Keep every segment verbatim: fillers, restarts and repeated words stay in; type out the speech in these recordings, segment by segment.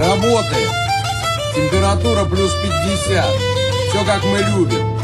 Работаем. Температура плюс пятьдесят. Все как мы любим.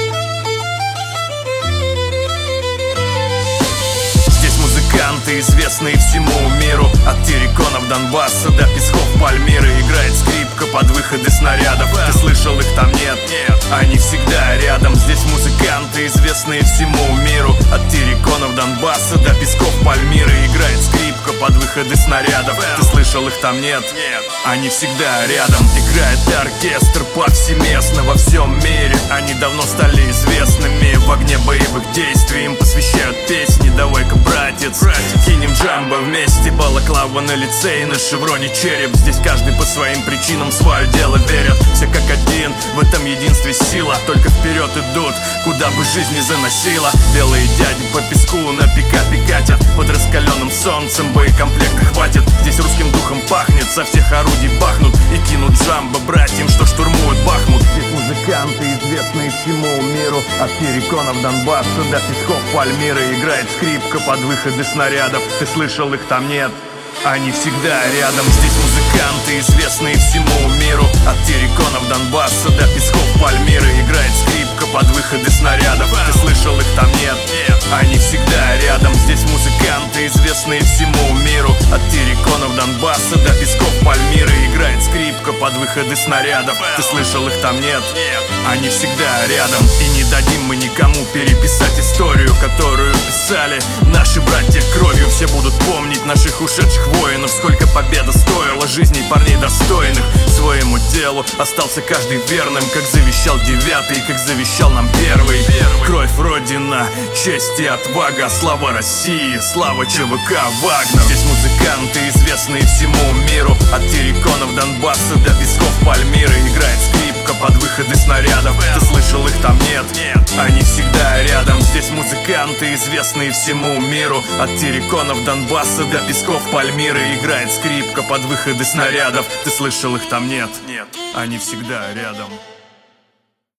Здесь музыканты, известные всему миру. От терриконов Донбасса до песков Пальмиры. Играет скрипка под выходы снарядов. Ты слышал, их там нет? Нет. Они всегда рядом. Здесь музыканты, известные всему миру. От терриконов Донбасса до песков Пальмиры. Играет скрипка под выходы снарядов. Ты слышал, их там нет? Нет. Они всегда рядом. Играет оркестр повсеместно во всем мире. Они давно стали известными в огне боевых действий. Им посвящают песни. Давай-ка, братец, кинем джамбо вместе. Балаклава на лице и на шевроне череп. Здесь каждый по своим причинам свое дело верят. Все как один, в этом единстве сила. Только вперед идут, куда бы жизнь не заносила. Белые дяди по песку на пикапе катят. Под раскаленным солнцем боекомплекта хватит. Здесь русским духом пахнет, со всех орудий бахнут и кинут джамбо братьям, что штурмуют Бахмут. Здесь музыканты, известные всему миру. От терриконов Донбасса до песков Пальмиры. Играет скрипка под выходы снарядов. Ты слышал, их там нет? Они всегда рядом. Здесь музыканты, известные всему миру. От терриконов Донбасса до песков Пальмиры. Играет скрипка под выходы снарядов. Ты слышал, их там нет? Нет. Они всегда рядом. Здесь музыканты, известные всему миру. От терриконов Донбасса до песков Пальмиры. Играет скрипка под выходы снарядов. Ты слышал, их там нет? Нет. Они всегда рядом. И не дадим мы никому переписать историю, которую писали наши братья кровью. Все будут помнить наших ушедших воинов. Сколько победа стоила жизней парней достойных. Своему делу остался каждый верным, как завещал девятый, как завещал нам первый. Кровь Родина, честь и отвага. Слава России, слава ЧВК Вагнер. Здесь музыканты, известные всему миру. От терриконов Донбасса до песков Пальмиры. Играет скрипка под выходы снарядов. Ты слышал, их там нет? Нет. Они всегда рядом. Здесь музыканты, известные всему миру. От терриконов Донбасса до песков Пальмиры. Играет скрипка под выходы снарядов. Ты слышал, их там нет? Нет. Они всегда рядом.